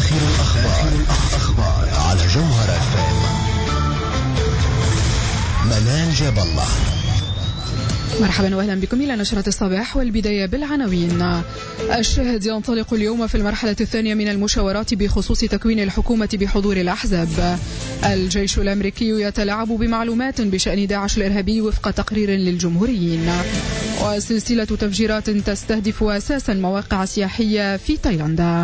آخر الأخبار على جوهر FM. منال جاب الله. مرحبا واهلا بكم الى نشرة الصباح، والبداية بالعناوين. الشاهد ينطلق اليوم في المرحلة الثانية من المشاورات بخصوص تكوين الحكومة بحضور الأحزاب. الجيش الأمريكي يتلاعب بمعلومات بشأن داعش الإرهابي وفق تقرير للجمهوريين. وسلسلة تفجيرات تستهدف أساسا مواقع سياحية في تايلاندا.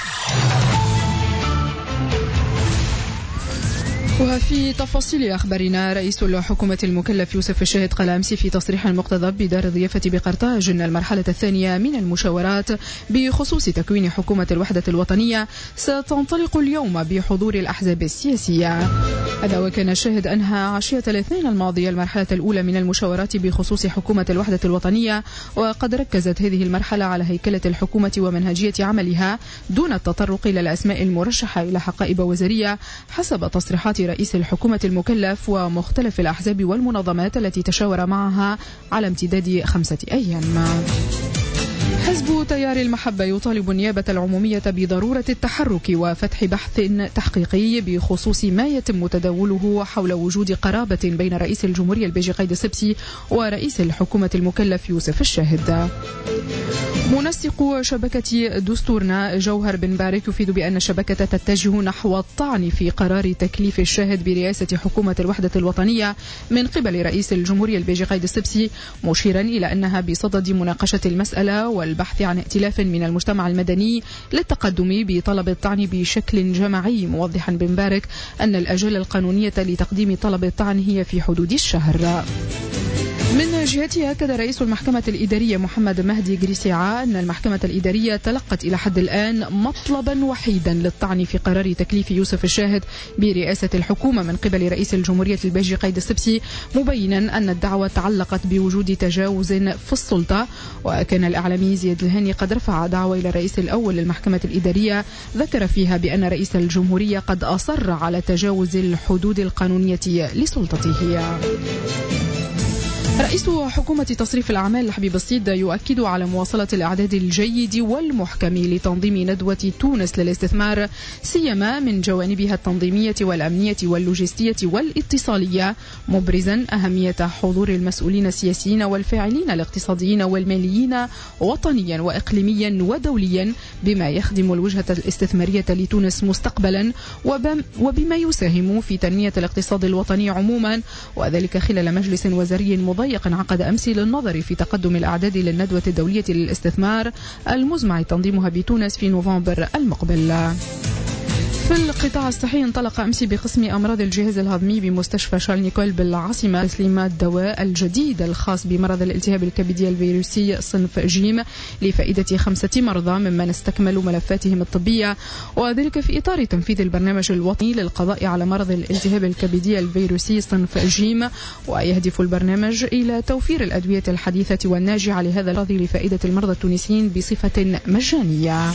وفي تفاصيل أخبارنا، رئيس الحكومة المكلف يوسف الشاهد قال أمس في تصريح مقتضب بدار الضيافة بقرطاج أن المرحلة الثانية من المشاورات بخصوص تكوين حكومة الوحدة الوطنية ستنطلق اليوم بحضور الأحزاب السياسية. هذا وكان الشاهد أنهى عشية الاثنين الماضية المرحلة الأولى من المشاورات بخصوص حكومة الوحدة الوطنية، وقد ركزت هذه المرحلة على هيكلة الحكومة ومنهجية عملها دون التطرق إلى الأسماء المرشحة إلى حقائب وزارية حسب تصريحات رئيس الحكومة المكلف ومختلف الأحزاب والمنظمات التي تشاور معها على امتداد 5 أيام. حزب تيار المحبة يطالب النيابة العمومية بضرورة التحرك وفتح بحث تحقيقي بخصوص ما يتم تداوله حول وجود قرابة بين رئيس الجمهورية البيجي قايد السبسي ورئيس الحكومة المكلف يوسف الشاهد. منسق شبكة دستورنا جوهر بن بارك يفيد بأن الشبكة تتجه نحو الطعن في قرار تكليف الشاهد برئاسة حكومة الوحدة الوطنية من قبل رئيس الجمهورية البيجي قايد السبسي، مشيرا إلى أنها بصدد مناقشة المسألة والبحث عن ائتلاف من المجتمع المدني للتقدم بطلب الطعن بشكل جماعي، موضحا بن بارك أن الأجال القانونية لتقديم طلب الطعن هي في حدود الشهر. من جهتها أكد رئيس المحكمة الإدارية محمد مهدي جريسيعا أن المحكمة الإدارية تلقت إلى حد الآن مطلبا وحيدا للطعن في قرار تكليف يوسف الشاهد برئاسة الحكومة من قبل رئيس الجمهورية البيجي قايد السبسي، مبينا أن الدعوة تعلقت بوجود تجاوز في السلطة. وكان الإعلامي زياد الهاني قد رفع دعوة إلى الرئيس الأول للمحكمة الإدارية ذكر فيها بأن رئيس الجمهورية قد أصر على تجاوز الحدود القانونية لسلطته. رئيس حكومة تصريف الأعمال حبيب الصيد يؤكد على مواصلة الإعداد الجيد والمحكم لتنظيم ندوة تونس للاستثمار، سيما من جوانبها التنظيمية والأمنية واللوجستية والاتصالية، مبرزا أهمية حضور المسؤولين السياسيين والفاعلين الاقتصاديين والماليين وطنيا وإقليميا ودوليا بما يخدم الوجهة الاستثمارية لتونس مستقبلا وبما يساهم في تنمية الاقتصاد الوطني عموما، وذلك خلال مجلس وزاري مضيق عقد أمس للنظر في تقدم الأعداد للندوة الدولية للاستثمار المزمع تنظيمها بتونس في نوفمبر المقبل. في القطاع الصحي انطلق أمس بقسم أمراض الجهاز الهضمي بمستشفى شارل نيكول بالعاصمة تسليم الدواء الجديد الخاص بمرض الالتهاب الكبدي الفيروسي صنف جيم لفائدة 5 مرضى ممن استكملوا ملفاتهم الطبية، وذلك في إطار تنفيذ البرنامج الوطني للقضاء على مرض الالتهاب الكبدي الفيروسي صنف جيم. ويهدف البرنامج إلى توفير الأدوية الحديثة والناجعة لهذا المرض لفائدة المرضى التونسيين بصفة مجانية.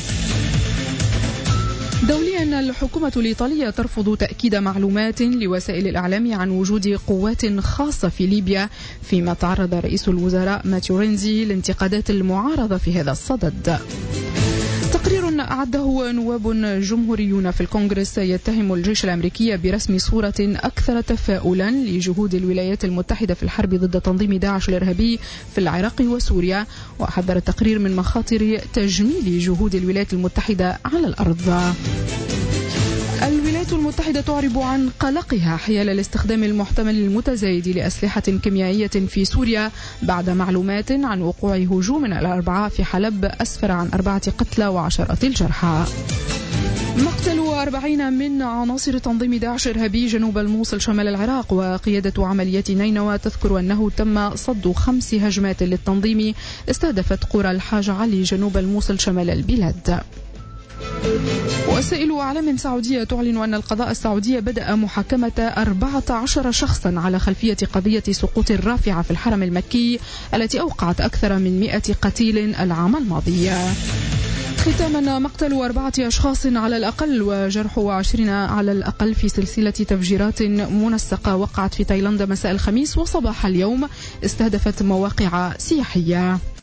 دوليا، الحكومة الإيطالية ترفض تأكيد معلومات لوسائل الإعلام عن وجود قوات خاصة في ليبيا، فيما تعرض رئيس الوزراء ماتيو رينزي لانتقادات المعارضة في هذا الصدد. تقرير أعده نواب جمهوريون في الكونغرس يتهم الجيش الأمريكي برسم صورة أكثر تفاؤلا لجهود الولايات المتحدة في الحرب ضد تنظيم داعش الإرهابي في العراق وسوريا، وحذر التقرير من مخاطر تجميل جهود الولايات المتحدة على الأرض. الولايات المتحدة تعرب عن قلقها حيال الاستخدام المحتمل المتزايد لأسلحة كيميائية في سوريا بعد معلومات عن وقوع هجوم الأربعاء في حلب أسفر عن 4 قتلى وعشرات الجرحى. مقتل 40 من عناصر تنظيم داعش الإرهابي جنوب الموصل شمال العراق. وقيادة عمليات نينوى تذكر أنه تم صد 5 هجمات للتنظيم استهدفت قرى الحاج علي جنوب الموصل شمال البلاد. وسائل أعلام سعودية تعلن أن القضاء السعودي بدأ محاكمة 14 شخصا على خلفية قضية سقوط الرافعة في الحرم المكي التي أوقعت أكثر من 100 قتيل العام الماضي. ختاما، مقتل 4 أشخاص على الأقل وجرح 20 على الأقل في سلسلة تفجيرات منسقة وقعت في تايلاند مساء الخميس وصباح اليوم استهدفت مواقع سياحية.